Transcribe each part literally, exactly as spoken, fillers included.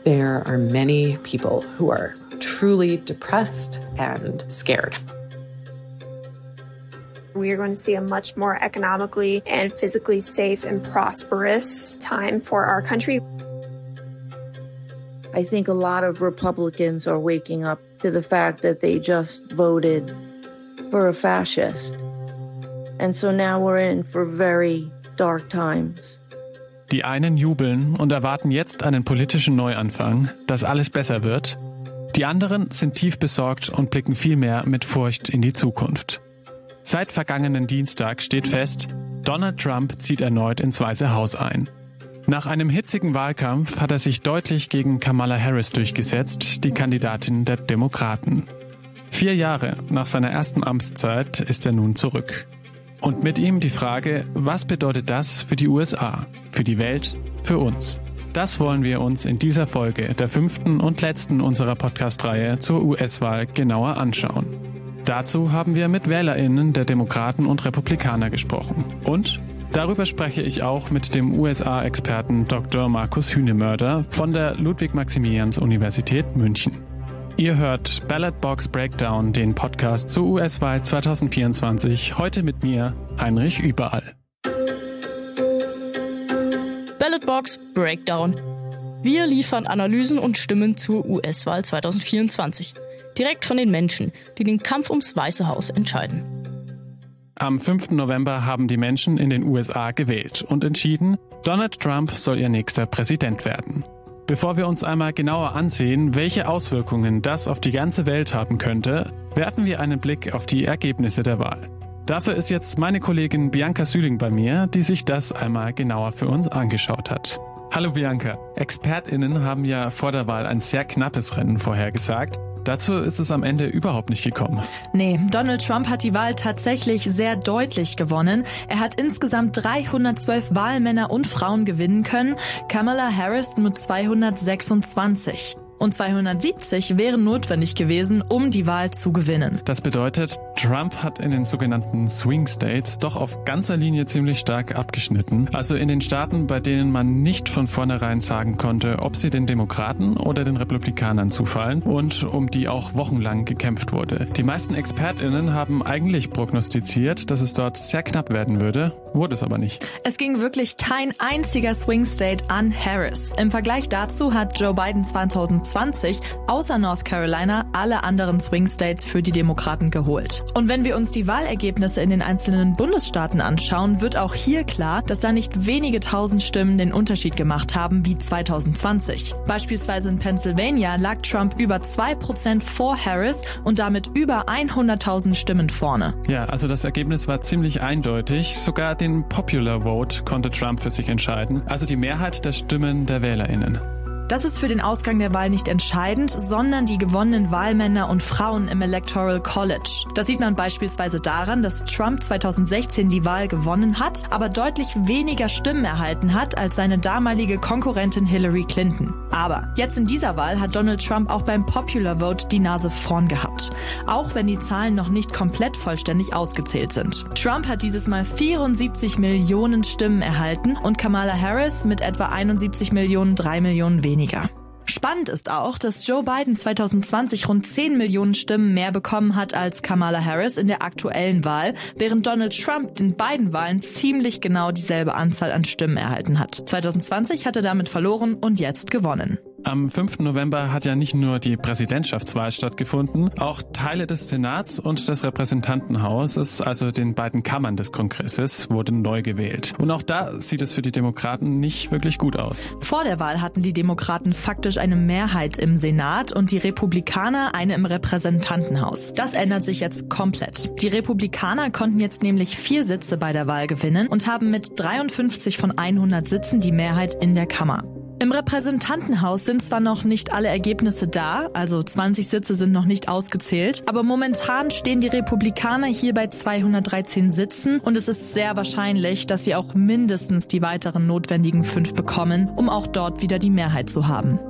There are many people who are truly depressed and scared. We are going to see a much more economically and physically safe and prosperous time for our country. I think a lot of Republicans are waking up to the fact that they just voted for a fascist. And so now we're in for very dark times. Die einen jubeln und erwarten jetzt einen politischen Neuanfang, dass alles besser wird. Die anderen sind tief besorgt und blicken vielmehr mit Furcht in die Zukunft. Seit vergangenen Dienstag steht fest, Donald Trump zieht erneut ins Weiße Haus ein. Nach einem hitzigen Wahlkampf hat er sich deutlich gegen Kamala Harris durchgesetzt, die Kandidatin der Demokraten. Vier Jahre nach seiner ersten Amtszeit ist er nun zurück. Und mit ihm die Frage, was bedeutet das für die U S A, für die Welt, für uns? Das wollen wir uns in dieser Folge, der fünften und letzten unserer Podcast-Reihe zur U S-Wahl genauer anschauen. Dazu haben wir mit WählerInnen der Demokraten und Republikaner gesprochen. Und darüber spreche ich auch mit dem U S A-Experten Doktor Markus Hühnemörder von der Ludwig-Maximilians-Universität München. Ihr hört Ballot Box Breakdown, den Podcast zur U S-Wahl zwanzig vierundzwanzig, heute mit mir, Heinrich Überall. Ballot Box Breakdown. Wir liefern Analysen und Stimmen zur U S-Wahl zwanzig vierundzwanzig. Direkt von den Menschen, die den Kampf ums Weiße Haus entscheiden. Am fünften November haben die Menschen in den U S A gewählt und entschieden, Donald Trump soll ihr nächster Präsident werden. Bevor wir uns einmal genauer ansehen, welche Auswirkungen das auf die ganze Welt haben könnte, werfen wir einen Blick auf die Ergebnisse der Wahl. Dafür ist jetzt meine Kollegin Bianca Süling bei mir, die sich das einmal genauer für uns angeschaut hat. Hallo Bianca, ExpertInnen haben ja vor der Wahl ein sehr knappes Rennen vorhergesagt. Dazu ist es am Ende überhaupt nicht gekommen. Nee, Donald Trump hat die Wahl tatsächlich sehr deutlich gewonnen. Er hat insgesamt dreihundertzwölf Wahlmänner und Frauen gewinnen können, Kamala Harris nur zweihundertsechsundzwanzig. Und zweihundertsiebzig wären notwendig gewesen, um die Wahl zu gewinnen. Das bedeutet, Trump hat in den sogenannten Swing States doch auf ganzer Linie ziemlich stark abgeschnitten. Also in den Staaten, bei denen man nicht von vornherein sagen konnte, ob sie den Demokraten oder den Republikanern zufallen und um die auch wochenlang gekämpft wurde. Die meisten ExpertInnen haben eigentlich prognostiziert, dass es dort sehr knapp werden würde, wurde es aber nicht. Es ging wirklich kein einziger Swing State an Harris. Im Vergleich dazu hat Joe Biden zweitausendzwanzig außer North Carolina alle anderen Swing States für die Demokraten geholt. Und wenn wir uns die Wahlergebnisse in den einzelnen Bundesstaaten anschauen, wird auch hier klar, dass da nicht wenige tausend Stimmen den Unterschied gemacht haben wie zweitausendzwanzig. Beispielsweise in Pennsylvania lag Trump über zwei Prozent vor Harris und damit über hunderttausend Stimmen vorne. Ja, also das Ergebnis war ziemlich eindeutig. Sogar den Popular Vote konnte Trump für sich entscheiden, also die Mehrheit der Stimmen der WählerInnen. Das ist für den Ausgang der Wahl nicht entscheidend, sondern die gewonnenen Wahlmänner und Frauen im Electoral College. Das sieht man beispielsweise daran, dass Trump zweitausendsechzehn die Wahl gewonnen hat, aber deutlich weniger Stimmen erhalten hat als seine damalige Konkurrentin Hillary Clinton. Aber jetzt in dieser Wahl hat Donald Trump auch beim Popular Vote die Nase vorn gehabt. Auch wenn die Zahlen noch nicht komplett vollständig ausgezählt sind. Trump hat dieses Mal vierundsiebzig Millionen Stimmen erhalten und Kamala Harris mit etwa einundsiebzig Millionen, drei Millionen weniger. Spannend ist auch, dass Joe Biden zweitausendzwanzig rund zehn Millionen Stimmen mehr bekommen hat als Kamala Harris in der aktuellen Wahl, während Donald Trump in beiden Wahlen ziemlich genau dieselbe Anzahl an Stimmen erhalten hat. zweitausendzwanzig hat er damit verloren und jetzt gewonnen. Am fünften November hat ja nicht nur die Präsidentschaftswahl stattgefunden, auch Teile des Senats und des Repräsentantenhauses, also den beiden Kammern des Kongresses, wurden neu gewählt. Und auch da sieht es für die Demokraten nicht wirklich gut aus. Vor der Wahl hatten die Demokraten faktisch eine Mehrheit im Senat und die Republikaner eine im Repräsentantenhaus. Das ändert sich jetzt komplett. Die Republikaner konnten jetzt nämlich vier Sitze bei der Wahl gewinnen und haben mit dreiundfünfzig von hundert Sitzen die Mehrheit in der Kammer. Im Repräsentantenhaus sind zwar noch nicht alle Ergebnisse da, also zwanzig Sitze sind noch nicht ausgezählt, aber momentan stehen die Republikaner hier bei zweihundertdreizehn Sitzen und es ist sehr wahrscheinlich, dass sie auch mindestens die weiteren notwendigen fünf bekommen, um auch dort wieder die Mehrheit zu haben.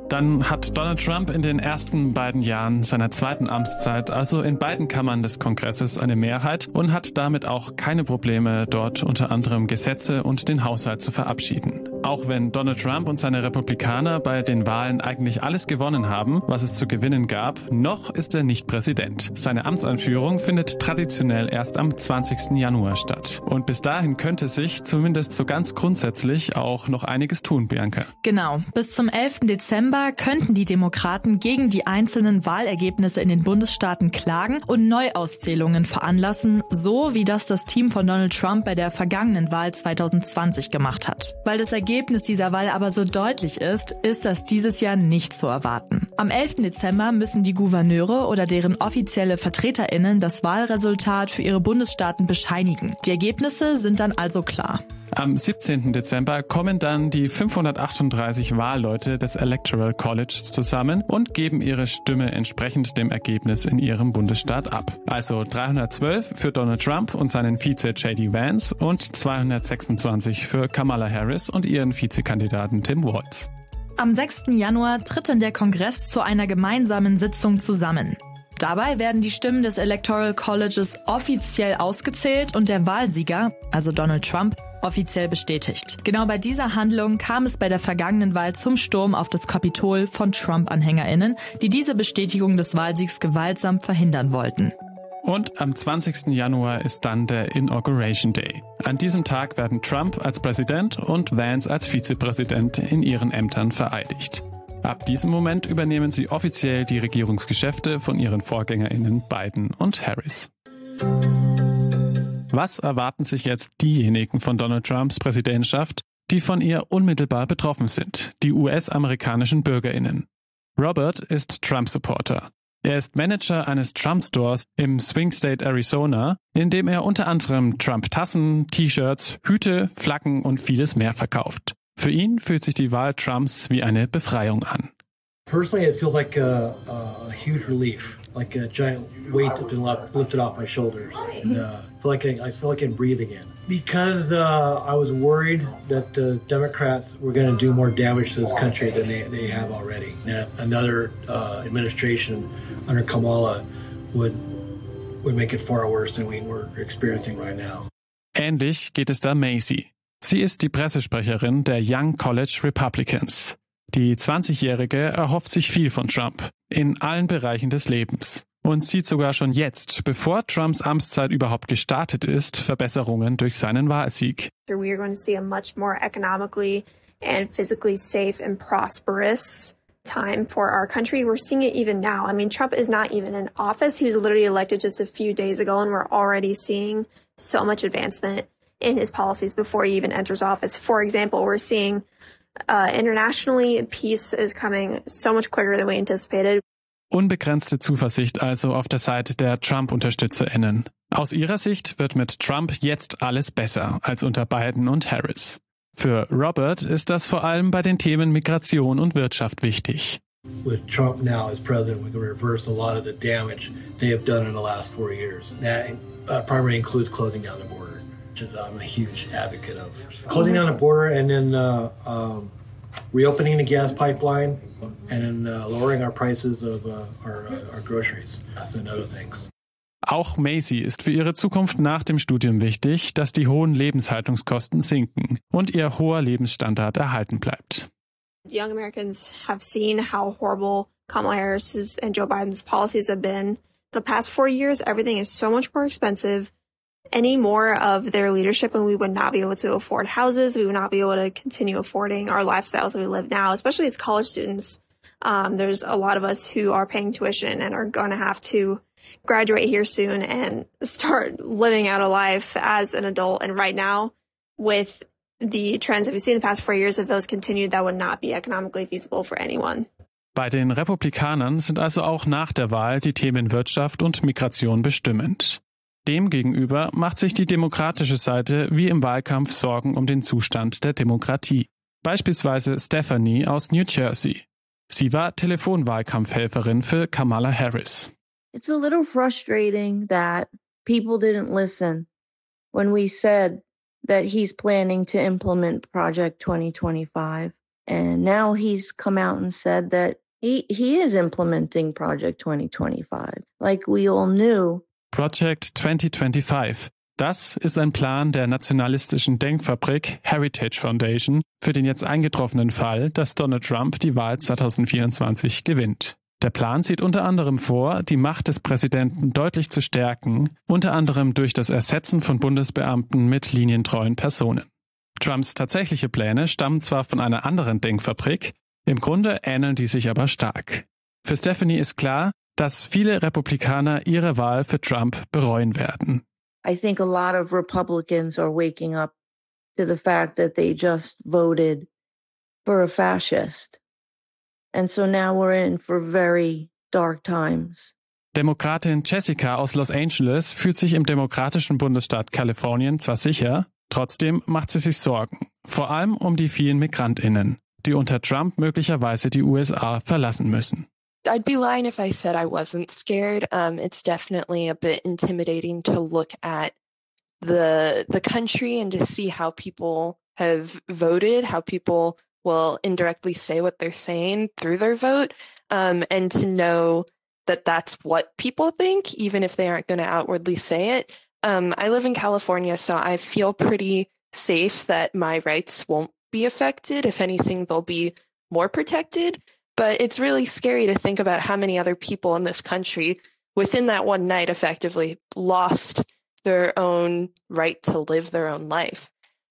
Dann hat Donald Trump in den ersten beiden Jahren seiner zweiten Amtszeit also in beiden Kammern des Kongresses eine Mehrheit und hat damit auch keine Probleme, dort unter anderem Gesetze und den Haushalt zu verabschieden. Auch wenn Donald Trump und seine Republikaner bei den Wahlen eigentlich alles gewonnen haben, was es zu gewinnen gab, noch ist er nicht Präsident. Seine Amtseinführung findet traditionell erst am zwanzigsten Januar statt. Und bis dahin könnte sich zumindest so ganz grundsätzlich auch noch einiges tun, Bianca. Genau. Bis zum elften Dezember könnten die Demokraten gegen die einzelnen Wahlergebnisse in den Bundesstaaten klagen und Neuauszählungen veranlassen, so wie das das Team von Donald Trump bei der vergangenen Wahl zwanzig zwanzig gemacht hat. Weil das Ergebnis dieser Wahl aber so deutlich ist, ist das dieses Jahr nicht zu erwarten. Am elften Dezember müssen die Gouverneure oder deren offizielle VertreterInnen das Wahlresultat für ihre Bundesstaaten bescheinigen. Die Ergebnisse sind dann also klar. Am siebzehnten Dezember kommen dann die fünfhundertachtunddreißig Wahlleute des Electoral College zusammen und geben ihre Stimme entsprechend dem Ergebnis in ihrem Bundesstaat ab. Also dreihundertzwölf für Donald Trump und seinen Vize J D Vance und zweihundertsechsundzwanzig für Kamala Harris und ihren Vizekandidaten Tim Walz. Am sechsten Januar tritt dann der Kongress zu einer gemeinsamen Sitzung zusammen. Dabei werden die Stimmen des Electoral Colleges offiziell ausgezählt und der Wahlsieger, also Donald Trump, offiziell bestätigt. Genau bei dieser Handlung kam es bei der vergangenen Wahl zum Sturm auf das Kapitol von Trump-AnhängerInnen, die diese Bestätigung des Wahlsiegs gewaltsam verhindern wollten. Und am zwanzigsten Januar ist dann der Inauguration Day. An diesem Tag werden Trump als Präsident und Vance als Vizepräsident in ihren Ämtern vereidigt. Ab diesem Moment übernehmen sie offiziell die Regierungsgeschäfte von ihren VorgängerInnen Biden und Harris. Was erwarten sich jetzt diejenigen von Donald Trumps Präsidentschaft, die von ihr unmittelbar betroffen sind, die U S-amerikanischen BürgerInnen? Robert ist Trump-Supporter. Er ist Manager eines Trump-Stores im Swing State Arizona, in dem er unter anderem Trump-Tassen, T-Shirts, Hüte, Flaggen und vieles mehr verkauft. Für ihn fühlt sich die Wahl Trumps wie eine Befreiung an. Personally, it feels like a, a huge relief, like a giant weight has been lifted off my shoulders. And, uh, I feel like I, I feel like I'm breathing in. Because uh, I was worried that the Democrats were going to do more damage to this country than they, they have already. That another uh, administration under Kamala would would make it far worse than we were experiencing right now. Ähnlich geht es da Macy. Sie ist die Pressesprecherin der Young College Republicans. Die zwanzigjährige erhofft sich viel von Trump in allen Bereichen des Lebens und sieht sogar schon jetzt, bevor Trumps Amtszeit überhaupt gestartet ist, Verbesserungen durch seinen Wahlsieg. We are going to see a much more economically and physically safe and prosperous time for our country. We're seeing it even now. I mean, Trump is not even in office. He was literally elected just a few days ago, and we're already seeing so much advancement in his policies before he even enters office. For example, we're seeing uh, internationally, peace is coming so much quicker than we anticipated. Unbegrenzte Zuversicht also auf der Seite der Trump-UnterstützerInnen. Aus ihrer Sicht wird mit Trump jetzt alles besser als unter Biden und Harris. Für Robert ist das vor allem bei den Themen Migration und Wirtschaft wichtig. With Trump now as president, we can reverse a lot of the damage they have done in the last four years. That uh, primarily includes closing down the border, which is I'm a huge advocate of. Closing down the border and then uh, um, reopening the gas pipeline and then uh, lowering our prices of uh, our, uh, our groceries and other things. Auch Macy ist für ihre Zukunft nach dem Studium wichtig, dass die hohen Lebenshaltungskosten sinken und ihr hoher Lebensstandard erhalten bleibt. Young Americans have seen how horrible Kamala Harris's and Joe Biden's policies have been. The past four years, everything is so much more expensive. Any more of their leadership and we would not be able to afford houses. We would not be able to continue affording our lifestyles that we live now, especially as college students. Um, there's a lot of us who are paying tuition and are going to have to graduate here soon and start living out a life as an adult. And right now, with the trends that we've seen in the past four years, if those continued, that would not be economically feasible for anyone. Bei den Republikanern sind also auch nach der Wahl die Themen Wirtschaft und Migration bestimmend. Demgegenüber macht sich die demokratische Seite wie im Wahlkampf Sorgen um den Zustand der Demokratie. Beispielsweise Stephanie aus New Jersey. Sie war Telefonwahlkampfhelferin für Kamala Harris. It's a little frustrating that people didn't listen when we said that he's planning to implement Project twenty twenty-five. And now he's come out and said that he, he is implementing Project twenty twenty-five, like we all knew. Project twenty twenty-five. Das ist ein Plan der nationalistischen Denkfabrik Heritage Foundation für den jetzt eingetroffenen Fall, dass Donald Trump die Wahl zwanzig vierundzwanzig gewinnt. Der Plan sieht unter anderem vor, die Macht des Präsidenten deutlich zu stärken, unter anderem durch das Ersetzen von Bundesbeamten mit linientreuen Personen. Trumps tatsächliche Pläne stammen zwar von einer anderen Denkfabrik, im Grunde ähneln die sich aber stark. Für Stephanie ist klar, dass viele Republikaner ihre Wahl für Trump bereuen werden. I think a lot of Republicans are waking up to the fact that they just voted for a fascist. And so now we're in for very dark times. Demokratin Jessica aus Los Angeles fühlt sich im demokratischen Bundesstaat Kalifornien zwar sicher, trotzdem macht sie sich Sorgen, vor allem um die vielen MigrantInnen, die unter Trump möglicherweise die U S A verlassen müssen. I'd be lying if I said I wasn't scared. Um, it's definitely a bit intimidating to look at the the country and to see how people have voted, how people will indirectly say what they're saying through their vote, um, and to know that that's what people think, even if they aren't going to outwardly say it. Um, I live in California, so I feel pretty safe that my rights won't be affected. If anything, they'll be more protected. But it's really scary to think about how many other people in this country within that one night effectively lost their own right to live their own life.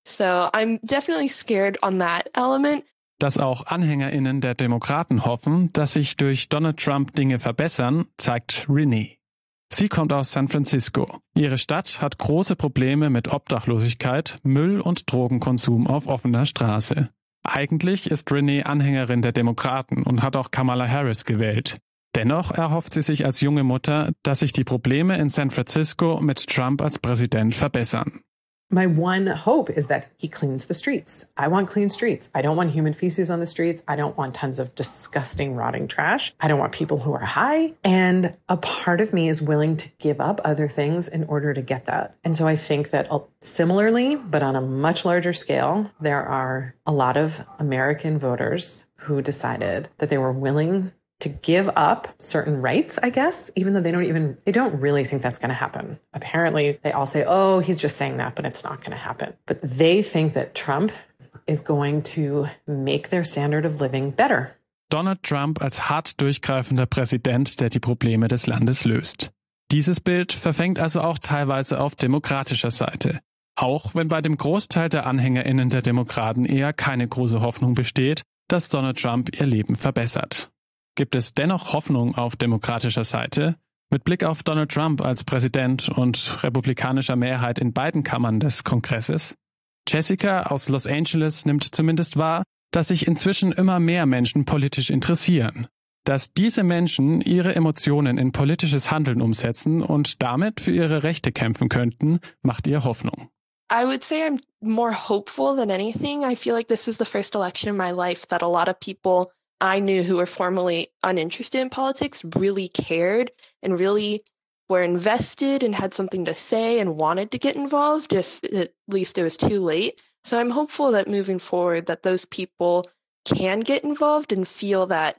So I'm definitely scared on that element. Dass auch AnhängerInnen der Demokraten hoffen, dass sich durch Donald Trump Dinge verbessern, zeigt Renee. Sie kommt aus San Francisco. Ihre Stadt hat große Probleme mit Obdachlosigkeit, Müll und Drogenkonsum auf offener Straße. Eigentlich ist Renee Anhängerin der Demokraten und hat auch Kamala Harris gewählt. Dennoch erhofft sie sich als junge Mutter, dass sich die Probleme in San Francisco mit Trump als Präsident verbessern. My one hope is that he cleans the streets. I want clean streets. I don't want human feces on the streets. I don't want tons of disgusting, rotting trash. I don't want people who are high. And a part of me is willing to give up other things in order to get that. And so I think that similarly, but on a much larger scale, there are a lot of American voters who decided that they were willing to give up certain rights, I guess, even though they don't even, they don't really think that's going to happen. Apparently, they all say, oh, he's just saying that, but it's not going to happen. But they think that Trump is going to make their standard of living better. Donald Trump als hart durchgreifender Präsident, der die Probleme des Landes löst. Dieses Bild verfängt also auch teilweise auf demokratischer Seite. Auch wenn bei dem Großteil der AnhängerInnen der Demokraten eher keine große Hoffnung besteht, dass Donald Trump ihr Leben verbessert. Gibt es dennoch Hoffnung auf demokratischer Seite? Mit Blick auf Donald Trump als Präsident und republikanischer Mehrheit in beiden Kammern des Kongresses? Jessica aus Los Angeles nimmt zumindest wahr, dass sich inzwischen immer mehr Menschen politisch interessieren. Dass diese Menschen ihre Emotionen in politisches Handeln umsetzen und damit für ihre Rechte kämpfen könnten, macht ihr Hoffnung. I would say I'm more hopeful than anything. I feel like this is the first election in my life that a lot of people I knew who were formerly uninterested in politics really cared and really were invested and had something to say and wanted to get involved if at least it was too late. So I'm hopeful that moving forward that those people can get involved and feel that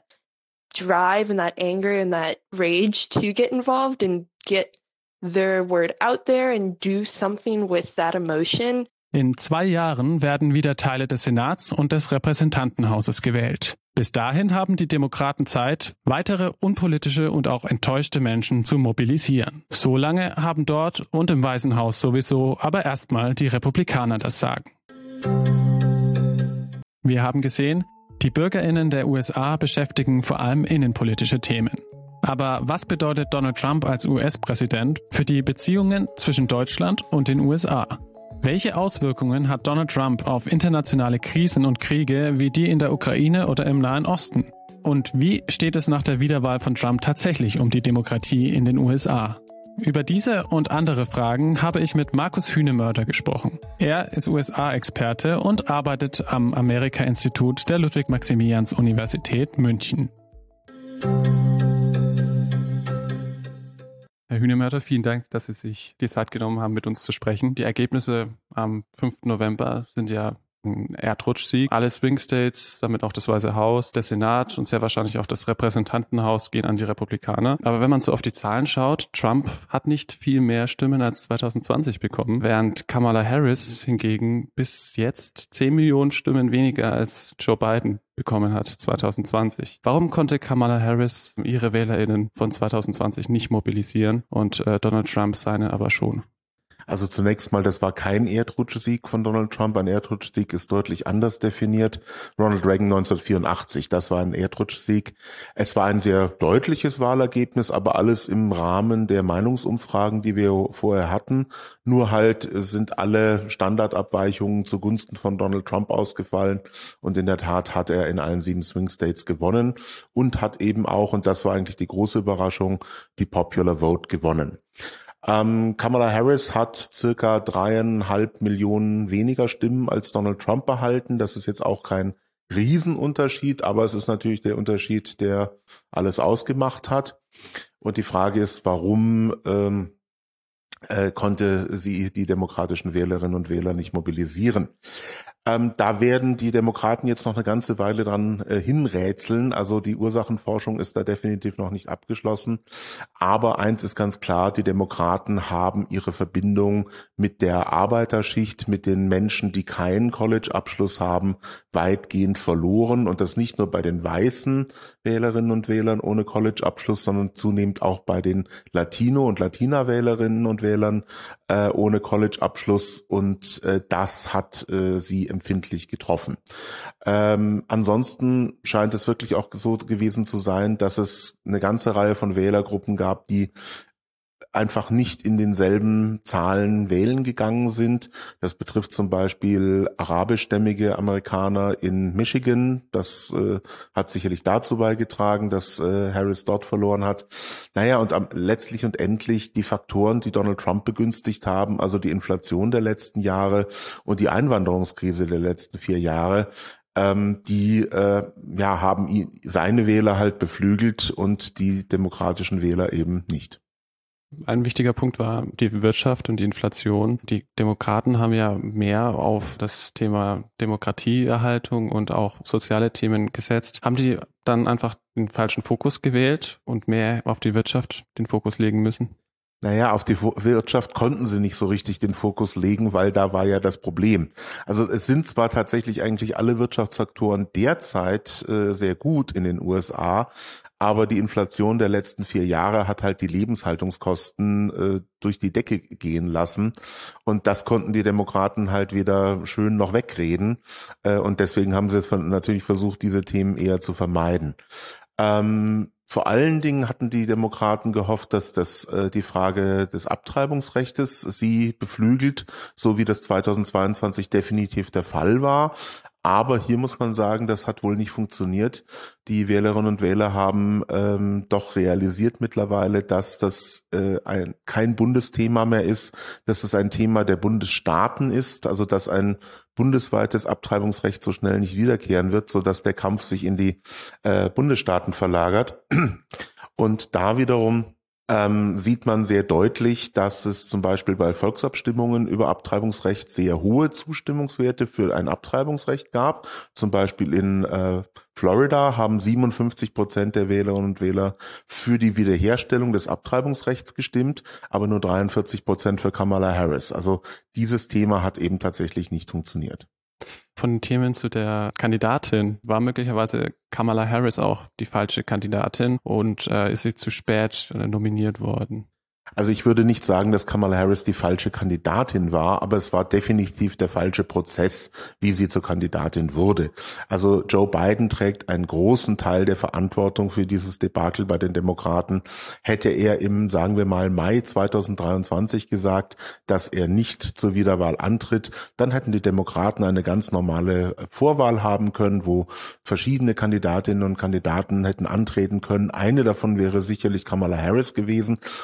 drive and that anger and that rage to get involved and get their word out there and do something with that emotion. In zwei Jahren werden wieder Teile des Senats und des Repräsentantenhauses gewählt. Bis dahin haben die Demokraten Zeit, weitere unpolitische und auch enttäuschte Menschen zu mobilisieren. Solange haben dort und im Weißen Haus sowieso aber erstmal die Republikaner das Sagen. Wir haben gesehen, die BürgerInnen der U S A beschäftigen vor allem innenpolitische Themen. Aber was bedeutet Donald Trump als U S-Präsident für die Beziehungen zwischen Deutschland und den U S A? Welche Auswirkungen hat Donald Trump auf internationale Krisen und Kriege wie die in der Ukraine oder im Nahen Osten? Und wie steht es nach der Wiederwahl von Trump tatsächlich um die Demokratie in den U S A? Über diese und andere Fragen habe ich mit Markus Hünemörder gesprochen. Er ist U S A-Experte und arbeitet am Amerika-Institut der Ludwig-Maximilians-Universität München. Herr Hünemörder, vielen Dank, dass Sie sich die Zeit genommen haben, mit uns zu sprechen. Die Ergebnisse am fünften November sind ja ein Erdrutschsieg. Alle Swing States, damit auch das Weiße Haus, der Senat und sehr wahrscheinlich auch das Repräsentantenhaus gehen an die Republikaner. Aber wenn man so auf die Zahlen schaut, Trump hat nicht viel mehr Stimmen als zwanzig zwanzig bekommen, während Kamala Harris hingegen bis jetzt zehn Millionen Stimmen weniger als Joe Biden bekommen hat zwanzig zwanzig. Warum konnte Kamala Harris ihre WählerInnen von zwanzig zwanzig nicht mobilisieren und äh, Donald Trump seine aber schon? Also zunächst mal, das war kein Erdrutschsieg von Donald Trump. Ein Erdrutschsieg ist deutlich anders definiert. Ronald Reagan neunzehnhundertvierundachtzig, das war ein Erdrutschsieg. Es war ein sehr deutliches Wahlergebnis, aber alles im Rahmen der Meinungsumfragen, die wir vorher hatten. Nur halt sind alle Standardabweichungen zugunsten von Donald Trump ausgefallen. Und in der Tat hat er in allen sieben Swing States gewonnen und hat eben auch, und das war eigentlich die große Überraschung, die Popular Vote gewonnen. Ähm, Kamala Harris hat circa dreieinhalb Millionen weniger Stimmen als Donald Trump erhalten. Das ist jetzt auch kein Riesenunterschied, aber es ist natürlich der Unterschied, der alles ausgemacht hat. Und die Frage ist, warum ähm, äh, konnte sie die demokratischen Wählerinnen und Wähler nicht mobilisieren? Ähm, da werden die Demokraten jetzt noch eine ganze Weile dran äh, hinrätseln. Also die Ursachenforschung ist da definitiv noch nicht abgeschlossen. Aber eins ist ganz klar, die Demokraten haben ihre Verbindung mit der Arbeiterschicht, mit den Menschen, die keinen College-Abschluss haben, weitgehend verloren. Und das nicht nur bei den weißen Wählerinnen und Wählern ohne College-Abschluss, sondern zunehmend auch bei den Latino- und Latina-Wählerinnen und Wählern äh, ohne College-Abschluss. Und äh, das hat äh, sie empfindlich getroffen. Ähm, ansonsten scheint es wirklich auch so gewesen zu sein, dass es eine ganze Reihe von Wählergruppen gab, die einfach nicht in denselben Zahlen wählen gegangen sind. Das betrifft zum Beispiel arabischstämmige Amerikaner in Michigan. Das äh, hat sicherlich dazu beigetragen, dass äh, Harris dort verloren hat. Naja, und am, letztlich und endlich die Faktoren, die Donald Trump begünstigt haben, also die Inflation der letzten Jahre und die Einwanderungskrise der letzten vier Jahre, ähm, die äh, ja haben ihn, seine Wähler halt beflügelt und die demokratischen Wähler eben nicht. Ein wichtiger Punkt war die Wirtschaft und die Inflation. Die Demokraten haben ja mehr auf das Thema Demokratieerhaltung und auch soziale Themen gesetzt. Haben die dann einfach den falschen Fokus gewählt und mehr auf die Wirtschaft den Fokus legen müssen? Naja, auf die Wirtschaft konnten sie nicht so richtig den Fokus legen, weil da war ja das Problem. Also es sind zwar tatsächlich eigentlich alle Wirtschaftsfaktoren derzeit äh, sehr gut in den U S A, aber die Inflation der letzten vier Jahre hat halt die Lebenshaltungskosten äh, durch die Decke gehen lassen. Und das konnten die Demokraten halt wieder schön noch wegreden. Äh, und deswegen haben sie es natürlich versucht, diese Themen eher zu vermeiden. Ähm, Vor allen Dingen hatten die Demokraten gehofft, dass das äh, die Frage des Abtreibungsrechtes sie beflügelt, so wie das zweitausendzweiundzwanzig definitiv der Fall war. Aber hier muss man sagen, das hat wohl nicht funktioniert. Die Wählerinnen und Wähler haben ähm, doch realisiert mittlerweile, dass das äh, ein, kein Bundesthema mehr ist, dass es ein Thema der Bundesstaaten ist, also dass ein bundesweites Abtreibungsrecht so schnell nicht wiederkehren wird, sodass der Kampf sich in die äh, Bundesstaaten verlagert. Und da wiederum ähm, sieht man sehr deutlich, dass es zum Beispiel bei Volksabstimmungen über Abtreibungsrecht sehr hohe Zustimmungswerte für ein Abtreibungsrecht gab. Zum Beispiel in äh, Florida haben siebenundfünfzig Prozent der Wählerinnen und Wähler für die Wiederherstellung des Abtreibungsrechts gestimmt, aber nur dreiundvierzig Prozent für Kamala Harris. Also dieses Thema hat eben tatsächlich nicht funktioniert. Von den Themen zu der Kandidatin, war möglicherweise Kamala Harris auch die falsche Kandidatin und äh, ist sie zu spät äh, nominiert worden? Also ich würde nicht sagen, dass Kamala Harris die falsche Kandidatin war, aber es war definitiv der falsche Prozess, wie sie zur Kandidatin wurde. Also Joe Biden trägt einen großen Teil der Verantwortung für dieses Debakel bei den Demokraten. Hätte er im, sagen wir mal, Mai zweitausenddreiundzwanzig gesagt, dass er nicht zur Wiederwahl antritt, dann hätten die Demokraten eine ganz normale Vorwahl haben können, wo verschiedene Kandidatinnen und Kandidaten hätten antreten können. Eine davon wäre sicherlich Kamala Harris gewesen. Und wenn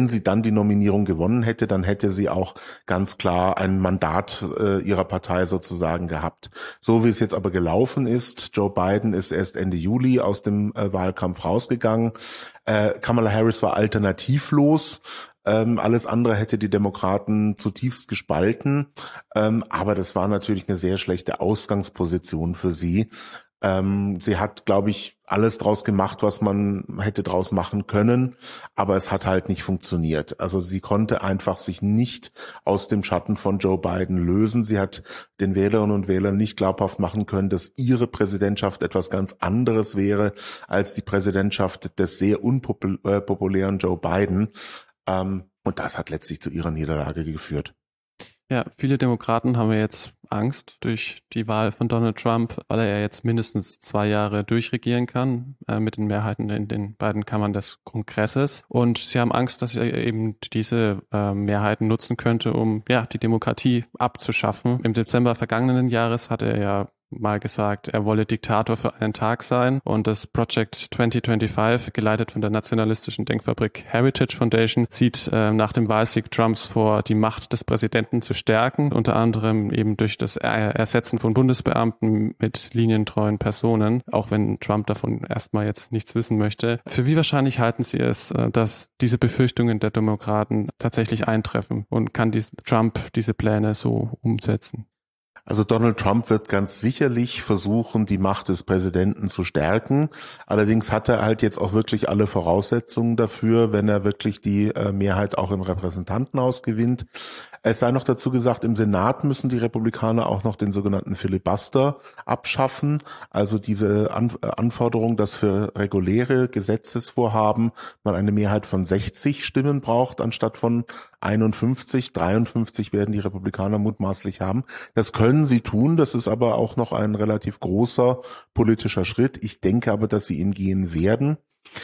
wenn sie dann die Nominierung gewonnen hätte, dann hätte sie auch ganz klar ein Mandat äh, ihrer Partei sozusagen gehabt. So wie es jetzt aber gelaufen ist, Joe Biden ist erst Ende Juli aus dem äh, Wahlkampf rausgegangen. Äh, Kamala Harris war alternativlos. Ähm, alles andere hätte die Demokraten zutiefst gespalten. Ähm, aber das war natürlich eine sehr schlechte Ausgangsposition für sie. Ähm, sie hat, glaube ich, alles draus gemacht, was man hätte draus machen können, aber es hat halt nicht funktioniert. Also sie konnte einfach sich nicht aus dem Schatten von Joe Biden lösen. Sie hat den Wählerinnen und Wählern nicht glaubhaft machen können, dass ihre Präsidentschaft etwas ganz anderes wäre als die Präsidentschaft des sehr unpopulären Joe Biden. Ähm, und das hat letztlich zu ihrer Niederlage geführt. Ja, viele Demokraten haben ja jetzt Angst durch die Wahl von Donald Trump, weil er ja jetzt mindestens zwei Jahre durchregieren kann äh, mit den Mehrheiten in den beiden Kammern des Kongresses. Und sie haben Angst, dass er eben diese äh, Mehrheiten nutzen könnte, um ja die Demokratie abzuschaffen. Im Dezember vergangenen Jahres hat er ja mal gesagt, er wolle Diktator für einen Tag sein, und das Project zwanzig fünfundzwanzig, geleitet von der nationalistischen Denkfabrik Heritage Foundation, sieht äh, nach dem Wahlsieg Trumps vor, die Macht des Präsidenten zu stärken, unter anderem eben durch das Ersetzen von Bundesbeamten mit linientreuen Personen, auch wenn Trump davon erstmal jetzt nichts wissen möchte. Für wie wahrscheinlich halten Sie es, äh, dass diese Befürchtungen der Demokraten tatsächlich eintreffen, und kann dies, Trump diese Pläne so umsetzen? Also Donald Trump wird ganz sicherlich versuchen, die Macht des Präsidenten zu stärken. Allerdings hat er halt jetzt auch wirklich alle Voraussetzungen dafür, wenn er wirklich die äh, Mehrheit auch im Repräsentantenhaus gewinnt. Es sei noch dazu gesagt, im Senat müssen die Republikaner auch noch den sogenannten Filibuster abschaffen. Also diese An- Anforderung, dass für reguläre Gesetzesvorhaben man eine Mehrheit von sechzig Stimmen braucht, anstatt von einundfünfzig, dreiundfünfzig werden die Republikaner mutmaßlich haben. Das können sie tun, das ist aber auch noch ein relativ großer politischer Schritt. Ich denke aber, dass sie ihn gehen werden.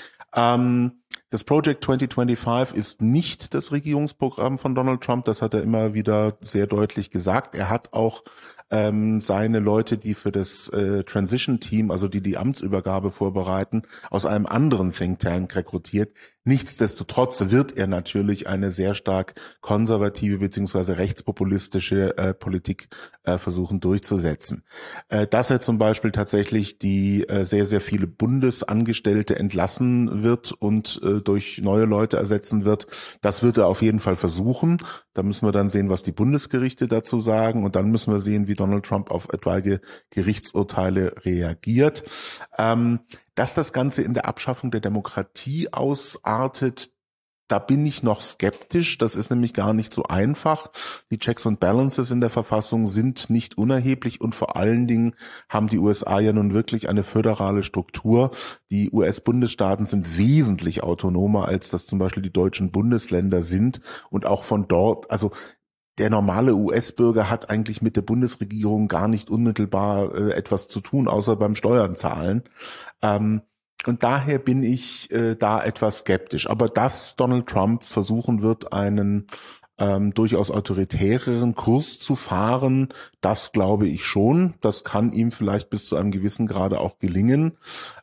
Ähm, das Project zwanzig fünfundzwanzig ist nicht das Regierungsprogramm von Donald Trump, das hat er immer wieder sehr deutlich gesagt. Er hat auch ähm, seine Leute, die für das äh, Transition-Team, also die die Amtsübergabe vorbereiten, aus einem anderen Think Tank rekrutiert. Nichtsdestotrotz wird er natürlich eine sehr stark konservative bzw. rechtspopulistische äh, Politik äh, versuchen durchzusetzen. Äh, dass er zum Beispiel tatsächlich die äh, sehr, sehr viele Bundesangestellte entlassen wird und äh, durch neue Leute ersetzen wird, das wird er auf jeden Fall versuchen. Da müssen wir dann sehen, was die Bundesgerichte dazu sagen, und dann müssen wir sehen, wie Donald Trump auf etwaige Gerichtsurteile reagiert. Ähm, dass das Ganze in der Abschaffung der Demokratie ausartet, da bin ich noch skeptisch. Das ist nämlich gar nicht so einfach. Die Checks and Balances in der Verfassung sind nicht unerheblich, und vor allen Dingen haben die U S A ja nun wirklich eine föderale Struktur. Die U S-Bundesstaaten sind wesentlich autonomer, als das zum Beispiel die deutschen Bundesländer sind, und auch von dort, also der normale U S-Bürger hat eigentlich mit der Bundesregierung gar nicht unmittelbar äh, etwas zu tun, außer beim Steuern zahlen. Ähm, und daher bin ich äh, da etwas skeptisch. Aber dass Donald Trump versuchen wird, einen ähm, durchaus autoritäreren Kurs zu fahren, das glaube ich schon. Das kann ihm vielleicht bis zu einem gewissen Grade auch gelingen.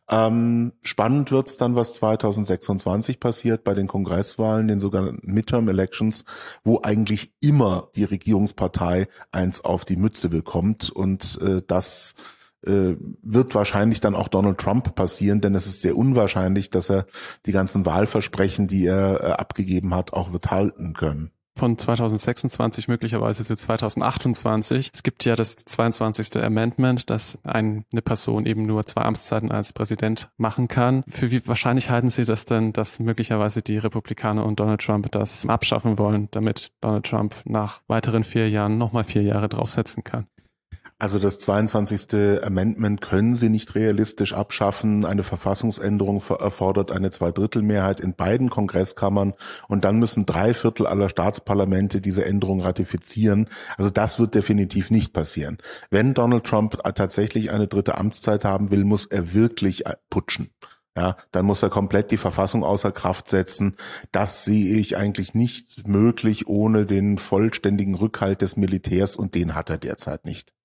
Ähm, spannend wird's dann, was zwanzig sechsundzwanzig passiert bei den Kongresswahlen, den sogenannten Midterm Elections, wo eigentlich immer die Regierungspartei eins auf die Mütze bekommt, und äh, das äh, wird wahrscheinlich dann auch Donald Trump passieren, denn es ist sehr unwahrscheinlich, dass er die ganzen Wahlversprechen, die er äh, abgegeben hat, auch wird halten können. Von zwanzig sechsundzwanzig möglicherweise zu zwanzig achtundzwanzig. Es gibt ja das zweiundzwanzigste Amendment, dass eine Person eben nur zwei Amtszeiten als Präsident machen kann. Für wie wahrscheinlich halten Sie das denn, dass möglicherweise die Republikaner und Donald Trump das abschaffen wollen, damit Donald Trump nach weiteren vier Jahren nochmal vier Jahre draufsetzen kann? Also das zweiundzwanzigste Amendment können sie nicht realistisch abschaffen. Eine Verfassungsänderung erfordert eine Zweidrittelmehrheit in beiden Kongresskammern, und dann müssen drei Viertel aller Staatsparlamente diese Änderung ratifizieren. Also das wird definitiv nicht passieren. Wenn Donald Trump tatsächlich eine dritte Amtszeit haben will, muss er wirklich putschen. Ja, dann muss er komplett die Verfassung außer Kraft setzen. Das sehe ich eigentlich nicht möglich ohne den vollständigen Rückhalt des Militärs, und den hat er derzeit nicht.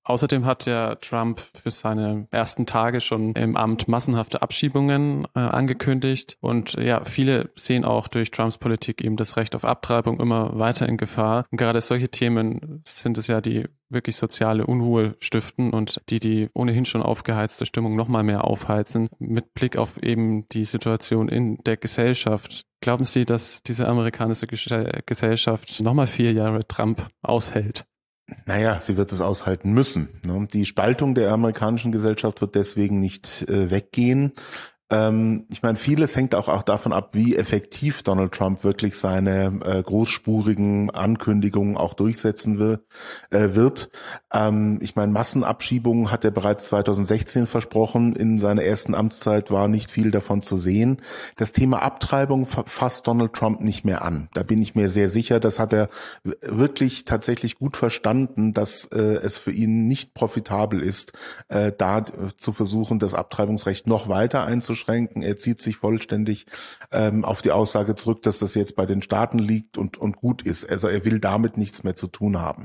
Außerdem hat ja Trump für seine ersten Tage schon im Amt massenhafte Abschiebungen äh, angekündigt. Und ja, viele sehen auch durch Trumps Politik eben das Recht auf Abtreibung immer weiter in Gefahr. Und gerade solche Themen sind es ja, die wirklich soziale Unruhe stiften und die die ohnehin schon aufgeheizte Stimmung noch mal mehr aufheizen, mit Blick auf eben die Situation in der Gesellschaft. Glauben Sie, dass diese amerikanische Gesellschaft noch mal vier Jahre Trump aushält? Naja, sie wird es aushalten müssen. Ne? Die Spaltung der amerikanischen Gesellschaft wird deswegen nicht äh, weggehen. Ähm, ich meine, vieles hängt auch, auch davon ab, wie effektiv Donald Trump wirklich seine äh, großspurigen Ankündigungen auch durchsetzen will, äh, wird. Ähm, ich meine, Massenabschiebungen hat er bereits zweitausendsechzehn versprochen. In seiner ersten Amtszeit war nicht viel davon zu sehen. Das Thema Abtreibung fasst Donald Trump nicht mehr an. Da bin ich mir sehr sicher. Das hat er wirklich tatsächlich gut verstanden, dass äh, es für ihn nicht profitabel ist, äh, da äh, zu versuchen, das Abtreibungsrecht noch weiter einzuschränken. Er zieht sich vollständig ähm, auf die Aussage zurück, dass das jetzt bei den Staaten liegt und, und gut ist. Also er will damit nichts mehr zu tun haben.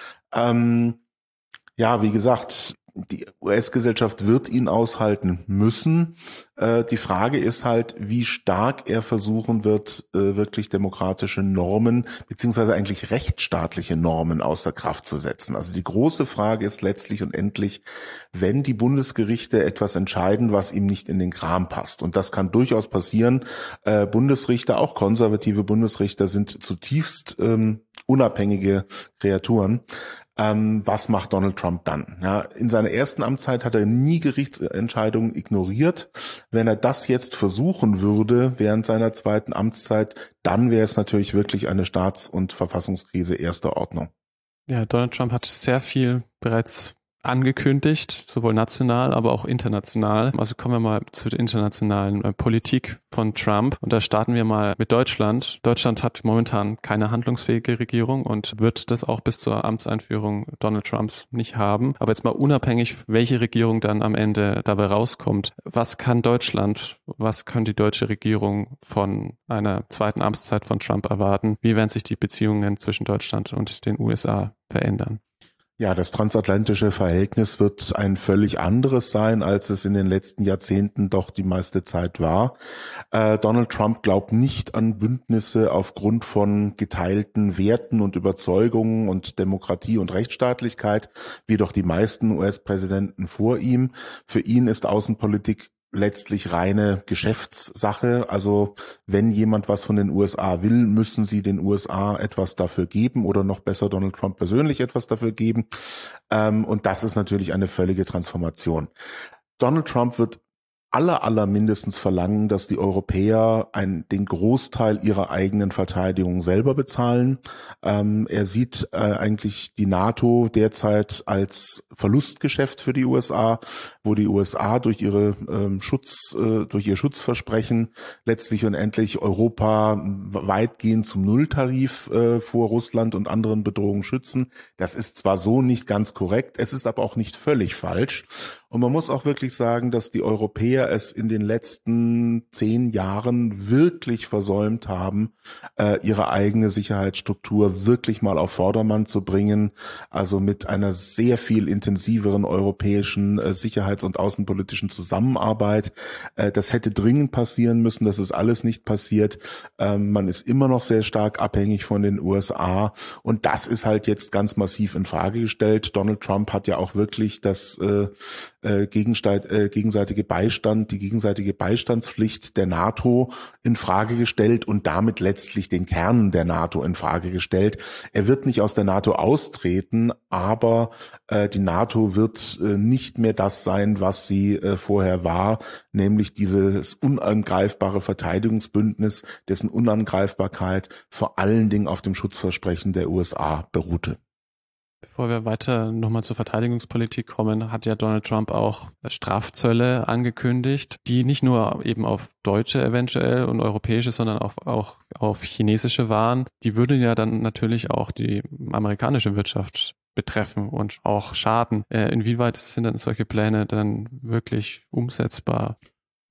Ähm, ja, wie gesagt, die U S-Gesellschaft wird ihn aushalten müssen. Äh, die Frage ist halt, wie stark er versuchen wird, äh, wirklich demokratische Normen beziehungsweise eigentlich rechtsstaatliche Normen außer Kraft zu setzen. Also die große Frage ist letztlich und endlich, wenn die Bundesgerichte etwas entscheiden, was ihm nicht in den Kram passt. Und das kann durchaus passieren. Äh, Bundesrichter, auch konservative Bundesrichter, sind zutiefst ähm, unabhängige Kreaturen. Ähm, was macht Donald Trump dann? Ja, in seiner ersten Amtszeit hat er nie Gerichtsentscheidungen ignoriert. Wenn er das jetzt versuchen würde während seiner zweiten Amtszeit, dann wäre es natürlich wirklich eine Staats- und Verfassungskrise erster Ordnung. Ja, Donald Trump hat sehr viel bereits angekündigt, sowohl national, aber auch international. Also kommen wir mal zu der internationalen äh, Politik von Trump. Und da starten wir mal mit Deutschland. Deutschland hat momentan keine handlungsfähige Regierung und wird das auch bis zur Amtseinführung Donald Trumps nicht haben. Aber jetzt mal unabhängig, welche Regierung dann am Ende dabei rauskommt. Was kann Deutschland, was kann die deutsche Regierung von einer zweiten Amtszeit von Trump erwarten? Wie werden sich die Beziehungen zwischen Deutschland und den U S A verändern? Ja, das transatlantische Verhältnis wird ein völlig anderes sein, als es in den letzten Jahrzehnten doch die meiste Zeit war. Äh, Donald Trump glaubt nicht an Bündnisse aufgrund von geteilten Werten und Überzeugungen und Demokratie und Rechtsstaatlichkeit, wie doch die meisten U S-Präsidenten vor ihm. Für ihn ist Außenpolitik letztlich reine Geschäftssache. Also wenn jemand was von den U S A will, müssen sie den U S A etwas dafür geben oder noch besser Donald Trump persönlich etwas dafür geben. Ähm, und das ist natürlich eine völlige Transformation. Donald Trump wird aller, aller mindestens verlangen, dass die Europäer ein, den Großteil ihrer eigenen Verteidigung selber bezahlen. Ähm, er sieht äh, eigentlich die NATO derzeit als Verlustgeschäft für die U S A, wo die U S A durch ihre ähm, Schutz, äh, durch ihr Schutzversprechen letztlich und endlich Europa weitgehend zum Nulltarif äh, vor Russland und anderen Bedrohungen schützen. Das ist zwar so nicht ganz korrekt, es ist aber auch nicht völlig falsch. Und man muss auch wirklich sagen, dass die Europäer es in den letzten zehn Jahren wirklich versäumt haben, äh, ihre eigene Sicherheitsstruktur wirklich mal auf Vordermann zu bringen. Also mit einer sehr viel intensiveren europäischen äh, sicherheits- und außenpolitischen Zusammenarbeit. Äh, das hätte dringend passieren müssen. Das ist alles nicht passiert. Ähm, man ist immer noch sehr stark abhängig von den U S A. Und das ist halt jetzt ganz massiv in Frage gestellt. Donald Trump hat ja auch wirklich das äh, äh, gegenseitige Beistand, die gegenseitige Beistandspflicht der NATO in Frage gestellt und damit letztlich den Kern der NATO in Frage gestellt. Er wird nicht aus der NATO austreten, aber äh, die NATO wird äh, nicht mehr das sein, was sie äh, vorher war, nämlich dieses unangreifbare Verteidigungsbündnis, dessen Unangreifbarkeit vor allen Dingen auf dem Schutzversprechen der U S A beruhte. Bevor wir weiter nochmal zur Verteidigungspolitik kommen, hat ja Donald Trump auch Strafzölle angekündigt, die nicht nur eben auf deutsche eventuell und europäische, sondern auch, auch auf chinesische Waren. Die würden ja dann natürlich auch die amerikanische Wirtschaft betreffen und auch schaden. Inwieweit sind dann solche Pläne dann wirklich umsetzbar?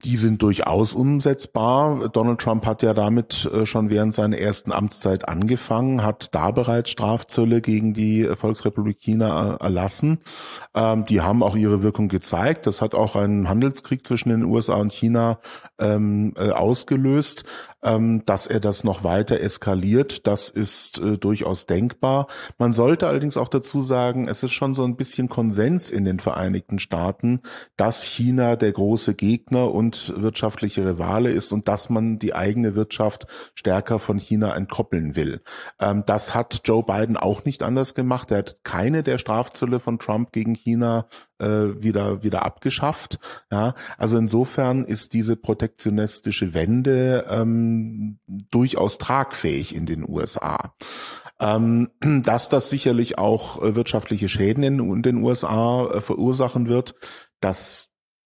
Die sind durchaus umsetzbar. Donald Trump hat ja damit schon während seiner ersten Amtszeit angefangen, hat da bereits Strafzölle gegen die Volksrepublik China erlassen. Ähm, die haben auch ihre Wirkung gezeigt. Das hat auch einen Handelskrieg zwischen den U S A und China ähm, äh, ausgelöst. Ähm, dass er das noch weiter eskaliert, das ist äh, durchaus denkbar. Man sollte allerdings auch dazu sagen, es ist schon so ein bisschen Konsens in den Vereinigten Staaten, dass China der große Gegner und wirtschaftliche Rivale ist und dass man die eigene Wirtschaft stärker von China entkoppeln will. Ähm, das hat Joe Biden auch nicht anders gemacht. Er hat keine der Strafzölle von Trump gegen China äh, wieder wieder abgeschafft. Ja, also insofern ist diese protektionistische Wende ähm, durchaus tragfähig in den U S A. Ähm, dass das sicherlich auch äh, wirtschaftliche Schäden in den U S A äh, verursachen wird, das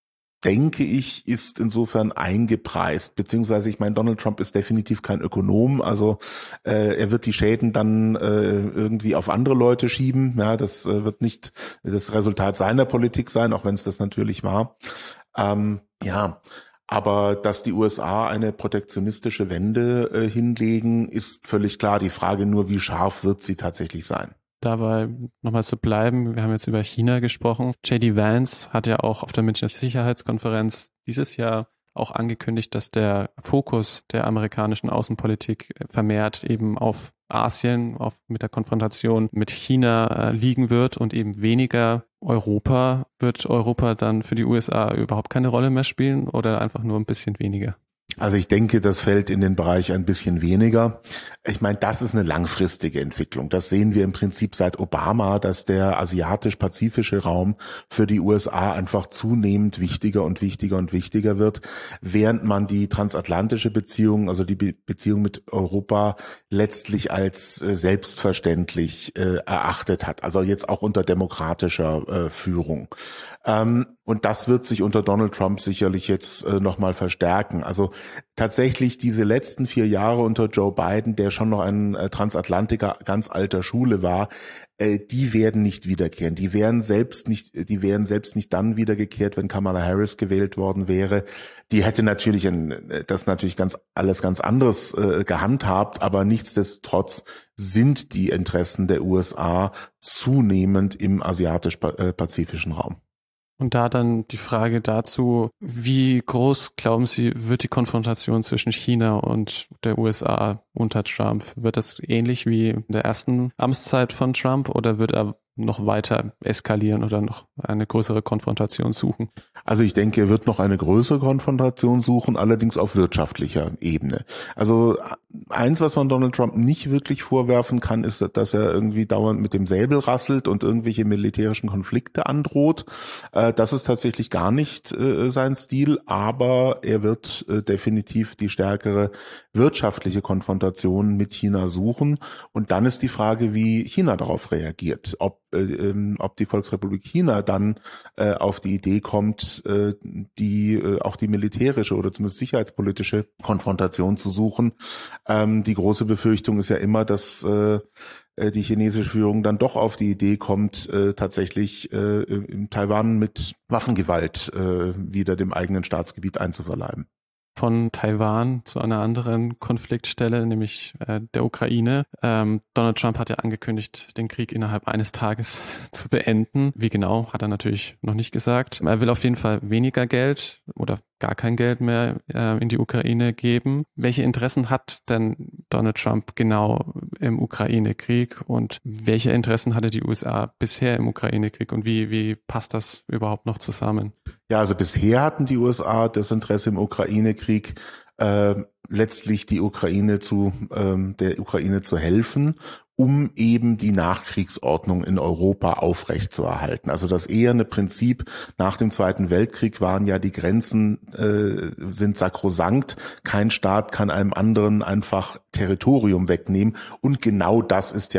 denke ich, ist insofern eingepreist, beziehungsweise ich meine, Donald Trump ist definitiv kein Ökonom, also äh, er wird die Schäden dann äh, irgendwie auf andere Leute schieben, ja, das äh, wird nicht das Resultat seiner Politik sein, auch wenn es das natürlich war. Ähm, ja, aber dass die U S A eine protektionistische Wende äh, hinlegen, ist völlig klar. Die Frage nur, wie scharf wird sie tatsächlich sein? Dabei nochmal zu bleiben, wir haben jetzt über China gesprochen. J D Vance hat ja auch auf der Münchner Sicherheitskonferenz dieses Jahr auch angekündigt, dass der Fokus der amerikanischen Außenpolitik vermehrt eben auf Asien, auf mit der Konfrontation mit China äh, liegen wird und eben weniger Europa. Wird Europa dann für die U S A überhaupt keine Rolle mehr spielen oder einfach nur ein bisschen weniger? Also ich denke, das fällt in den Bereich ein bisschen weniger. Ich meine, das ist eine langfristige Entwicklung. Das sehen wir im Prinzip seit Obama, dass der asiatisch-pazifische Raum für die U S A einfach zunehmend wichtiger und wichtiger und wichtiger wird, während man die transatlantische Beziehung, also die Be- Beziehung mit Europa letztlich als äh, selbstverständlich äh, erachtet hat. Also jetzt auch unter demokratischer äh, Führung. Ähm, und das wird sich unter Donald Trump sicherlich jetzt äh, nochmal verstärken. Also tatsächlich diese letzten vier Jahre unter Joe Biden, der schon noch ein äh, Transatlantiker ganz alter Schule war, äh, die werden nicht wiederkehren. Die wären selbst nicht, die wären selbst nicht dann wiedergekehrt, wenn Kamala Harris gewählt worden wäre. Die hätte natürlich ein, das natürlich ganz alles ganz anderes äh, gehandhabt, aber nichtsdestotrotz sind die Interessen der U S A zunehmend im asiatisch-pazifischen Raum. Und da dann die Frage dazu, wie groß, glauben Sie, wird die Konfrontation zwischen China und der U S A unter Trump? Wird das ähnlich wie in der ersten Amtszeit von Trump oder wird er noch weiter eskalieren oder noch eine größere Konfrontation suchen? Also ich denke, er wird noch eine größere Konfrontation suchen, allerdings auf wirtschaftlicher Ebene. Also eins, was man Donald Trump nicht wirklich vorwerfen kann, ist, dass er irgendwie dauernd mit dem Säbel rasselt und irgendwelche militärischen Konflikte androht. Das ist tatsächlich gar nicht sein Stil, aber er wird definitiv die stärkere wirtschaftliche Konfrontation mit China suchen. Und dann ist die Frage, wie China darauf reagiert. Ob ob die Volksrepublik China dann äh, auf die Idee kommt, äh, die äh, auch die militärische oder zumindest sicherheitspolitische Konfrontation zu suchen. Ähm, die große Befürchtung ist ja immer, dass äh, die chinesische Führung dann doch auf die Idee kommt, äh, tatsächlich äh, in Taiwan mit Waffengewalt äh, wieder dem eigenen Staatsgebiet einzuverleiben. Von Taiwan zu einer anderen Konfliktstelle, nämlich äh, der Ukraine. Ähm, Donald Trump hat ja angekündigt, den Krieg innerhalb eines Tages zu beenden. Wie genau, hat er natürlich noch nicht gesagt. Er will auf jeden Fall weniger Geld oder gar kein Geld mehr äh, in die Ukraine geben. Welche Interessen hat denn Donald Trump genau im Ukraine-Krieg und welche Interessen hatte die U S A bisher im Ukraine-Krieg und wie, wie passt das überhaupt noch zusammen? Ja, also bisher hatten die U S A das Interesse im Ukraine-Krieg, äh, letztlich die Ukraine zu, ähm, der Ukraine zu helfen, um eben die Nachkriegsordnung in Europa aufrechtzuerhalten. Also das eherne Prinzip nach dem Zweiten Weltkrieg waren ja, die Grenzen äh, sind sakrosankt. Kein Staat kann einem anderen einfach Territorium wegnehmen. Und genau das ist ja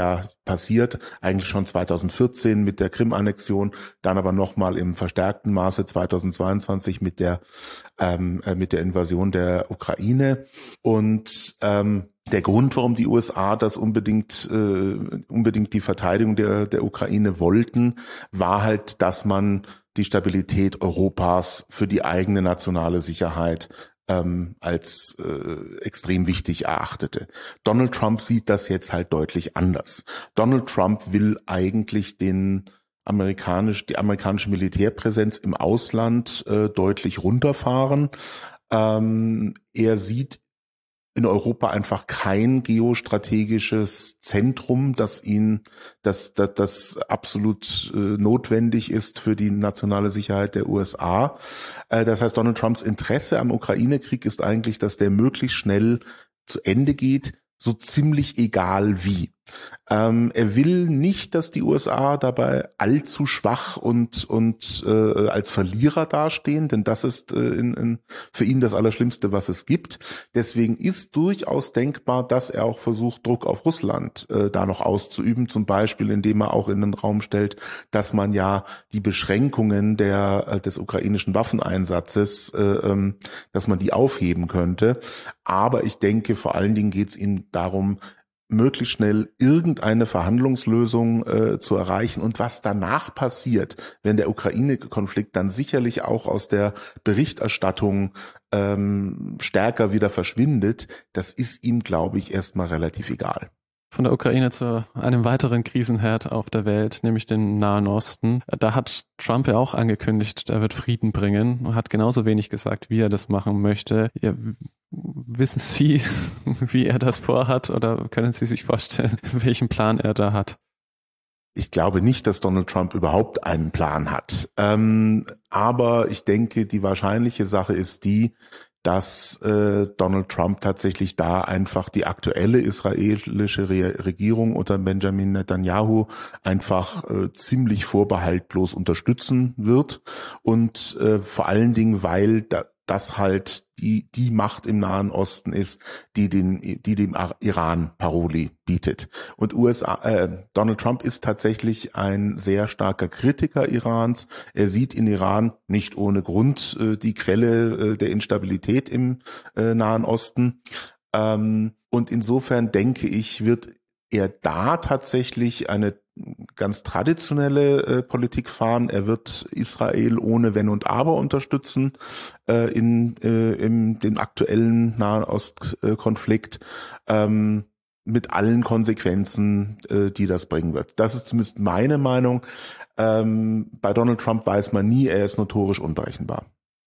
passiert, eigentlich schon zweitausendvierzehn mit der Krim-Annexion, dann aber nochmal im verstärkten Maße zweitausendzweiundzwanzig mit der ähm, mit der Invasion der Ukraine. Und ähm, der Grund, warum die U S A das unbedingt äh, unbedingt die Verteidigung der der Ukraine wollten, war halt, dass man die Stabilität Europas für die eigene nationale Sicherheit ähm, als äh, extrem wichtig erachtete. Donald Trump sieht das jetzt halt deutlich anders. Donald Trump will eigentlich den amerikanisch die amerikanische Militärpräsenz im Ausland äh, deutlich runterfahren. Ähm, er sieht in Europa einfach kein geostrategisches Zentrum, das ihn, das, das, das absolut äh, notwendig ist für die nationale Sicherheit der U S A. Äh, das heißt, Donald Trumps Interesse am Ukraine-Krieg ist eigentlich, dass der möglichst schnell zu Ende geht, so ziemlich egal wie. Ähm, er will nicht, dass die U S A dabei allzu schwach und und äh, als Verlierer dastehen, denn das ist äh, in, in, für ihn das Allerschlimmste, was es gibt. Deswegen ist durchaus denkbar, dass er auch versucht, Druck auf Russland äh, da noch auszuüben, zum Beispiel indem er auch in den Raum stellt, dass man ja die Beschränkungen der äh, des ukrainischen Waffeneinsatzes, äh, ähm, dass man die aufheben könnte. Aber ich denke, vor allen Dingen geht es ihm darum, möglichst schnell irgendeine Verhandlungslösung äh, zu erreichen. Und was danach passiert, wenn der Ukraine-Konflikt dann sicherlich auch aus der Berichterstattung ähm, stärker wieder verschwindet, das ist ihm, glaube ich, erstmal relativ egal. Von der Ukraine zu einem weiteren Krisenherd auf der Welt, nämlich den Nahen Osten. Da hat Trump ja auch angekündigt, er wird Frieden bringen und hat genauso wenig gesagt, wie er das machen möchte. Ja, wissen Sie, wie er das vorhat, oder können Sie sich vorstellen, welchen Plan er da hat? Ich glaube nicht, dass Donald Trump überhaupt einen Plan hat. Ähm, aber ich denke, die wahrscheinliche Sache ist die, dass äh, Donald Trump tatsächlich da einfach die aktuelle israelische Re- Regierung unter Benjamin Netanyahu einfach äh, ziemlich vorbehaltlos unterstützen wird. Und äh, vor allen Dingen, weil da, das halt die die Macht im Nahen Osten ist, die den die dem Iran Paroli bietet. Und U S A äh, Donald Trump ist tatsächlich ein sehr starker Kritiker Irans. Er sieht in Iran nicht ohne Grund äh, die Quelle äh, der Instabilität im äh, Nahen Osten. Ähm, und insofern denke ich, wird er da tatsächlich eine ganz traditionelle äh, Politik fahren. Er wird Israel ohne Wenn und Aber unterstützen äh, in äh, im dem aktuellen Nahen Ost-Konflikt ähm, mit allen Konsequenzen, äh, die das bringen wird. Das ist zumindest meine Meinung. Ähm, bei Donald Trump weiß man nie, er ist notorisch unberechenbar.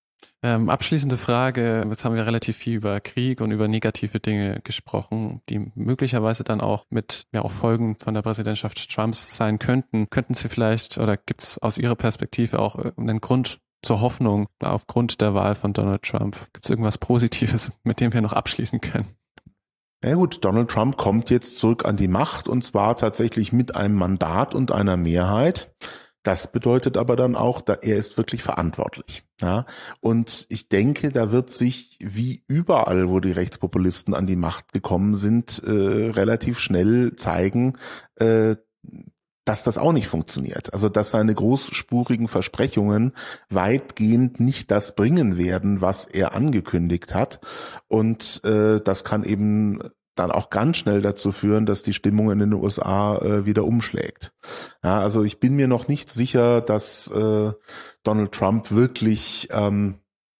Ähm, abschließende Frage, jetzt haben wir relativ viel über Krieg und über negative Dinge gesprochen, die möglicherweise dann auch mit ja auch Folgen von der Präsidentschaft Trumps sein könnten. Könnten Sie vielleicht, oder gibt es aus Ihrer Perspektive auch einen Grund zur Hoffnung aufgrund der Wahl von Donald Trump? Gibt es irgendwas Positives, mit dem wir noch abschließen können? Ja gut, Donald Trump kommt jetzt zurück an die Macht, und zwar tatsächlich mit einem Mandat und einer Mehrheit. Das bedeutet aber dann auch, da er ist wirklich verantwortlich. Ja, und ich denke, da wird sich wie überall, wo die Rechtspopulisten an die Macht gekommen sind, äh, relativ schnell zeigen, äh, dass das auch nicht funktioniert. Also dass seine großspurigen Versprechungen weitgehend nicht das bringen werden, was er angekündigt hat. Und äh, das kann eben dann auch ganz schnell dazu führen, dass die Stimmung in den U S A äh, wieder umschlägt. Ja, also ich bin mir noch nicht sicher, dass äh, Donald Trump wirklich ähm,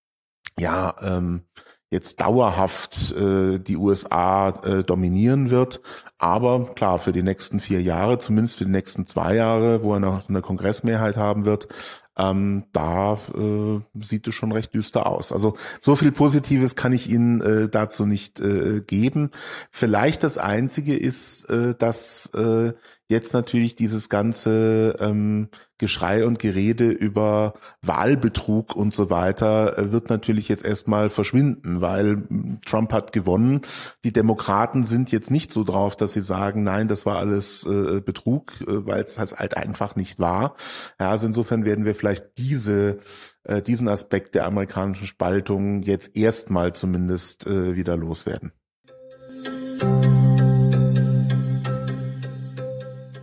ja ähm, jetzt dauerhaft äh, die U S A äh, dominieren wird. Aber klar, für die nächsten vier Jahre, zumindest für die nächsten zwei Jahre, wo er noch eine Kongressmehrheit haben wird, ähm, da äh, sieht es schon recht düster aus. Also so viel Positives kann ich Ihnen äh, dazu nicht äh, geben. Vielleicht das Einzige ist, äh, dass äh, jetzt natürlich dieses ganze ähm, Geschrei und Gerede über Wahlbetrug und so weiter äh, wird natürlich jetzt erstmal verschwinden, weil Trump hat gewonnen. Die Demokraten sind jetzt nicht so drauf, dass sie sagen, nein, das war alles äh, Betrug, äh, weil es halt einfach nicht war. Ja, also insofern werden wir vielleicht diese äh, diesen Aspekt der amerikanischen Spaltung jetzt erstmal zumindest äh, wieder loswerden.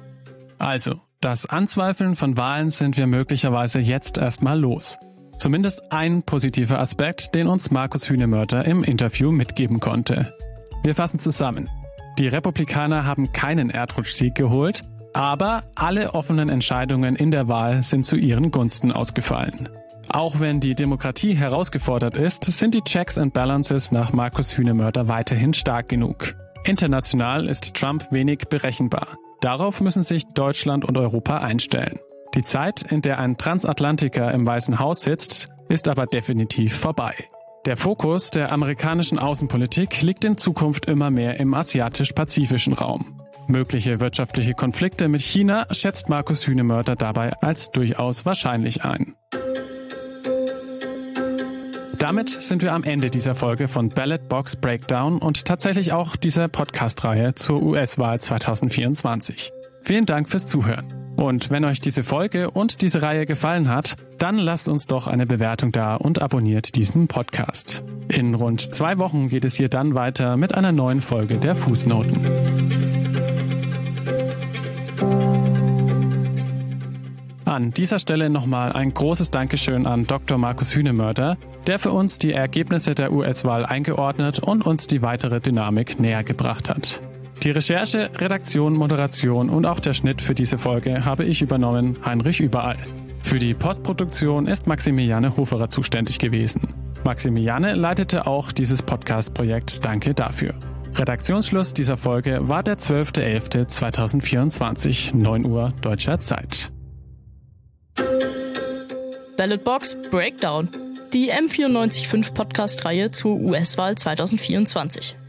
Also, das Anzweifeln von Wahlen sind wir möglicherweise jetzt erstmal los. Zumindest ein positiver Aspekt, den uns Markus Hühnemörter im Interview mitgeben konnte. Wir fassen zusammen. Die Republikaner haben keinen Erdrutschsieg geholt, aber alle offenen Entscheidungen in der Wahl sind zu ihren Gunsten ausgefallen. Auch wenn die Demokratie herausgefordert ist, sind die Checks and Balances nach Markus Hühnemörter weiterhin stark genug. International ist Trump wenig berechenbar. Darauf müssen sich Deutschland und Europa einstellen. Die Zeit, in der ein Transatlantiker im Weißen Haus sitzt, ist aber definitiv vorbei. Der Fokus der amerikanischen Außenpolitik liegt in Zukunft immer mehr im asiatisch-pazifischen Raum. Mögliche wirtschaftliche Konflikte mit China schätzt Markus Hühnemörter dabei als durchaus wahrscheinlich ein. Damit sind wir am Ende dieser Folge von Ballot Box Breakdown und tatsächlich auch dieser Podcast-Reihe zur U S-Wahl zwanzig vierundzwanzig. Vielen Dank fürs Zuhören. Und wenn euch diese Folge und diese Reihe gefallen hat, dann lasst uns doch eine Bewertung da und abonniert diesen Podcast. In rund zwei Wochen geht es hier dann weiter mit einer neuen Folge der Fußnoten. An dieser Stelle nochmal ein großes Dankeschön an Doktor Markus Hühnemörter, der für uns die Ergebnisse der U S-Wahl eingeordnet und uns die weitere Dynamik näher gebracht hat. Die Recherche, Redaktion, Moderation und auch der Schnitt für diese Folge habe ich übernommen, Heinrich Überall. Für die Postproduktion ist Maximiliane Hoferer zuständig gewesen. Maximiliane leitete auch dieses Podcast-Projekt. Danke dafür. Redaktionsschluss dieser Folge war der zwölfter elfter zweitausendvierundzwanzig, neun Uhr deutscher Zeit. Ballot Box Breakdown, die M vierundneunzig Komma fünf Podcast-Reihe zur U S-Wahl zwanzig vierundzwanzig.